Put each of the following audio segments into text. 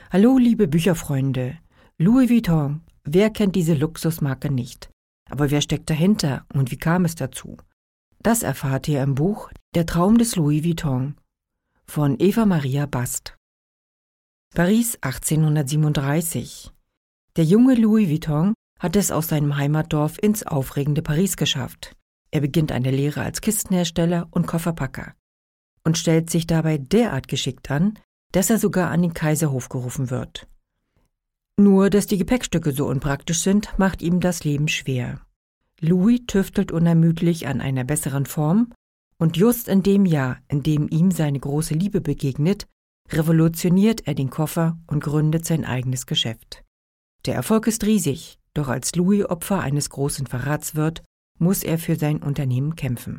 Hallo liebe Bücherfreunde, Louis Vuitton, wer kennt diese Luxusmarke nicht? Aber wer steckt dahinter und wie kam es dazu? Das erfahrt ihr im Buch Der Traum des Louis Vuitton von Eva Maria Bast. Paris 1837. Der junge Louis Vuitton hat es aus seinem Heimatdorf ins aufregende Paris geschafft. Er beginnt eine Lehre als Kistenhersteller und Kofferpacker und stellt sich dabei derart geschickt an, dass er sogar an den Kaiserhof gerufen wird. Nur, dass die Gepäckstücke so unpraktisch sind, macht ihm das Leben schwer. Louis tüftelt unermüdlich an einer besseren Form und just in dem Jahr, in dem ihm seine große Liebe begegnet, revolutioniert er den Koffer und gründet sein eigenes Geschäft. Der Erfolg ist riesig, doch als Louis Opfer eines großen Verrats wird, muss er für sein Unternehmen kämpfen.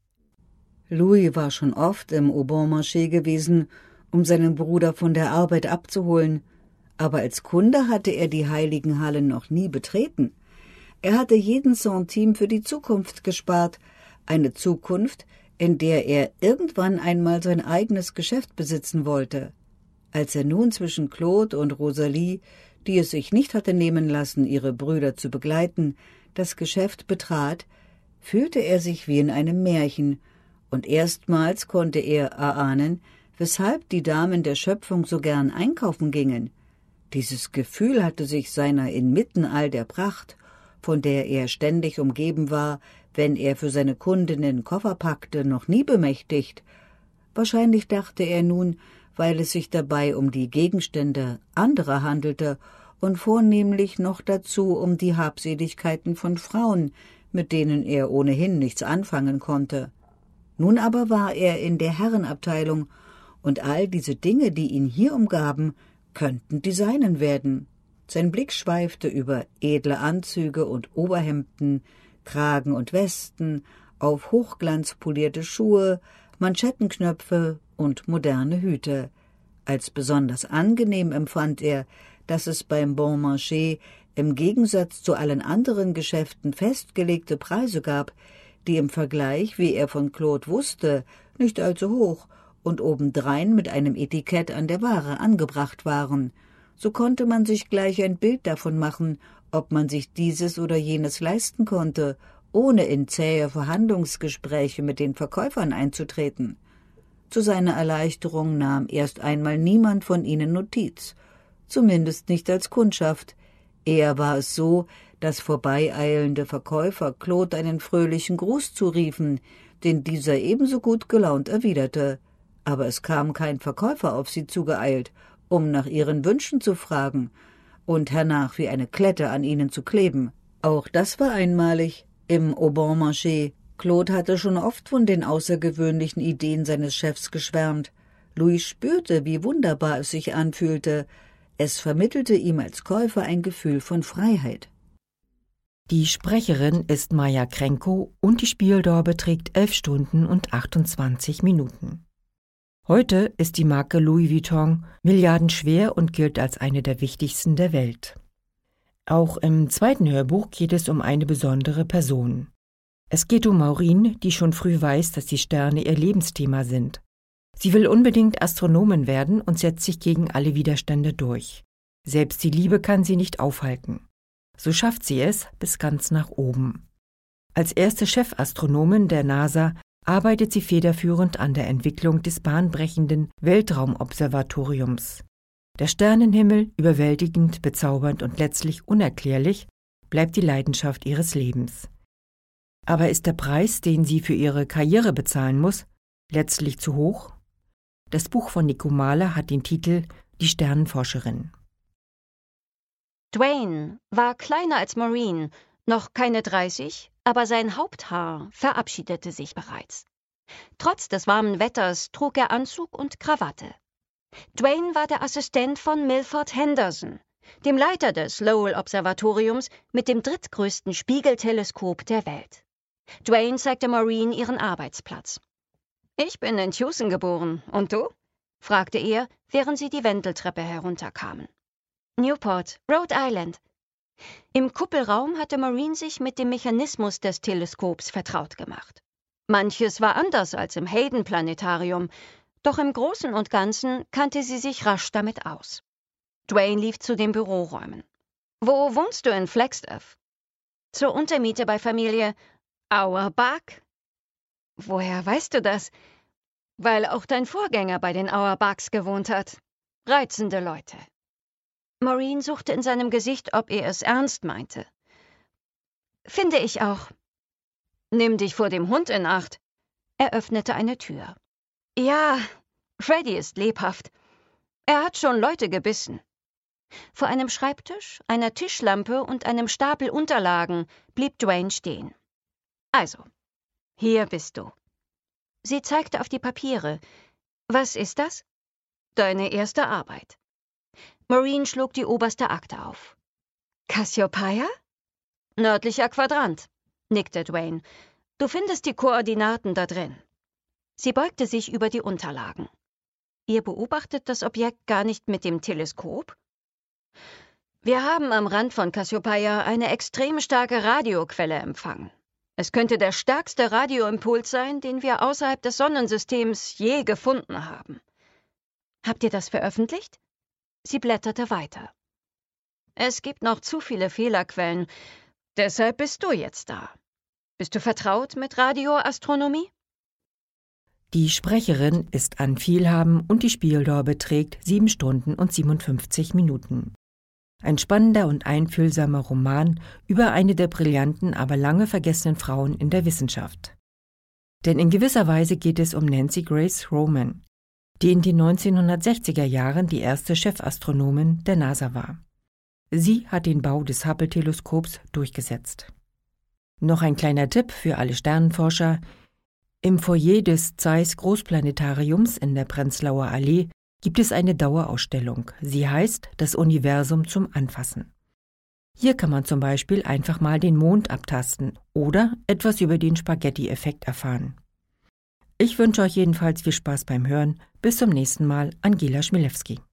Louis war schon oft im Au Bon Marché gewesen, um seinen Bruder von der Arbeit abzuholen, aber als Kunde hatte er die heiligen Hallen noch nie betreten. Er hatte jeden Centime für die Zukunft gespart, eine Zukunft, in der er irgendwann einmal sein eigenes Geschäft besitzen wollte. Als er nun zwischen Claude und Rosalie, die es sich nicht hatte nehmen lassen, ihre Brüder zu begleiten, das Geschäft betrat, fühlte er sich wie in einem Märchen, und erstmals konnte er erahnen, weshalb die Damen der Schöpfung so gern einkaufen gingen. Dieses Gefühl hatte sich seiner inmitten all der Pracht, von der er ständig umgeben war, wenn er für seine Kundinnen Koffer packte, noch nie bemächtigt. Wahrscheinlich dachte er nun, weil es sich dabei um die Gegenstände anderer handelte und vornehmlich noch dazu um die Habseligkeiten von Frauen, mit denen er ohnehin nichts anfangen konnte. Nun aber war er in der Herrenabteilung, und all diese Dinge, die ihn hier umgaben, könnten die seinen werden. Sein Blick schweifte über edle Anzüge und Oberhemden, Kragen und Westen, auf hochglanzpolierte Schuhe, Manschettenknöpfe und moderne Hüte. Als besonders angenehm empfand er, dass es beim Bon Marché im Gegensatz zu allen anderen Geschäften festgelegte Preise gab, die im Vergleich, wie er von Claude wusste, nicht allzu hoch und obendrein mit einem Etikett an der Ware angebracht waren. So konnte man sich gleich ein Bild davon machen, ob man sich dieses oder jenes leisten konnte, ohne in zähe Verhandlungsgespräche mit den Verkäufern einzutreten. Zu seiner Erleichterung nahm erst einmal niemand von ihnen Notiz, zumindest nicht als Kundschaft. Eher war es so, dass vorbeieilende Verkäufer Claude einen fröhlichen Gruß zuriefen, den dieser ebenso gut gelaunt erwiderte. Aber es kam kein Verkäufer auf sie zugeeilt, um nach ihren Wünschen zu fragen und hernach wie eine Klette an ihnen zu kleben. Auch das war einmalig im Au Bon Marché. Claude hatte schon oft von den außergewöhnlichen Ideen seines Chefs geschwärmt. Louis spürte, wie wunderbar es sich anfühlte. Es vermittelte ihm als Käufer ein Gefühl von Freiheit. Die Sprecherin ist Maja Krenko und die Spieldauer beträgt 11 Stunden und 28 Minuten. Heute ist die Marke Louis Vuitton milliardenschwer und gilt als eine der wichtigsten der Welt. Auch im zweiten Hörbuch geht es um eine besondere Person. Es geht um Maureen, die schon früh weiß, dass die Sterne ihr Lebensthema sind. Sie will unbedingt Astronomin werden und setzt sich gegen alle Widerstände durch. Selbst die Liebe kann sie nicht aufhalten. So schafft sie es bis ganz nach oben. Als erste Chefastronomin der NASA arbeitet sie federführend an der Entwicklung des bahnbrechenden Weltraumobservatoriums. Der Sternenhimmel, überwältigend, bezaubernd und letztlich unerklärlich, bleibt die Leidenschaft ihres Lebens. Aber ist der Preis, den sie für ihre Karriere bezahlen muss, letztlich zu hoch? Das Buch von Nico Mahler hat den Titel »Die Sternenforscherin«. Dwayne war kleiner als Maureen, noch keine 30, aber sein Haupthaar verabschiedete sich bereits. Trotz des warmen Wetters trug er Anzug und Krawatte. Dwayne war der Assistent von Milford Henderson, dem Leiter des Lowell-Observatoriums mit dem drittgrößten Spiegelteleskop der Welt. Dwayne zeigte Maureen ihren Arbeitsplatz. »Ich bin in Tucson geboren. Und du?« fragte er, während sie die Wendeltreppe herunterkamen. »Newport, Rhode Island.« Im Kuppelraum hatte Maureen sich mit dem Mechanismus des Teleskops vertraut gemacht. Manches war anders als im Hayden-Planetarium, doch im Großen und Ganzen kannte sie sich rasch damit aus. Dwayne lief zu den Büroräumen. »Wo wohnst du in Flagstaff?« »Zur Untermiete bei Familie Auerbach.« »Woher weißt du das?« »Weil auch dein Vorgänger bei den Auerbachs gewohnt hat. Reizende Leute.« Maureen suchte in seinem Gesicht, ob er es ernst meinte. »Finde ich auch.« »Nimm dich vor dem Hund in Acht.« Er öffnete eine Tür. »Ja, Freddy ist lebhaft. Er hat schon Leute gebissen.« Vor einem Schreibtisch, einer Tischlampe und einem Stapel Unterlagen blieb Dwayne stehen. »Also, hier bist du.« Sie zeigte auf die Papiere. »Was ist das?« »Deine erste Arbeit.« Maureen schlug die oberste Akte auf. »Cassiopeia?« »Nördlicher Quadrant«, nickte Dwayne. »Du findest die Koordinaten da drin.« Sie beugte sich über die Unterlagen. »Ihr beobachtet das Objekt gar nicht mit dem Teleskop?« »Wir haben am Rand von Cassiopeia eine extrem starke Radioquelle empfangen. Es könnte der stärkste Radioimpuls sein, den wir außerhalb des Sonnensystems je gefunden haben.« »Habt ihr das veröffentlicht?« Sie blätterte weiter. »Es gibt noch zu viele Fehlerquellen. Deshalb bist du jetzt da. Bist du vertraut mit Radioastronomie?« Die Sprecherin ist Ann Vielhaben und die Spieldauer beträgt 7 Stunden und 57 Minuten. Ein spannender und einfühlsamer Roman über eine der brillanten, aber lange vergessenen Frauen in der Wissenschaft. Denn in gewisser Weise geht es um Nancy Grace Roman, die in den 1960er Jahren die erste Chefastronomin der NASA war. Sie hat den Bau des Hubble-Teleskops durchgesetzt. Noch ein kleiner Tipp für alle Sternenforscher: Im Foyer des Zeiss Großplanetariums in der Prenzlauer Allee gibt es eine Dauerausstellung. Sie heißt »Das Universum zum Anfassen«. Hier kann man zum Beispiel einfach mal den Mond abtasten oder etwas über den Spaghetti-Effekt erfahren. Ich wünsche euch jedenfalls viel Spaß beim Hören. Bis zum nächsten Mal, Angela Schmilewski.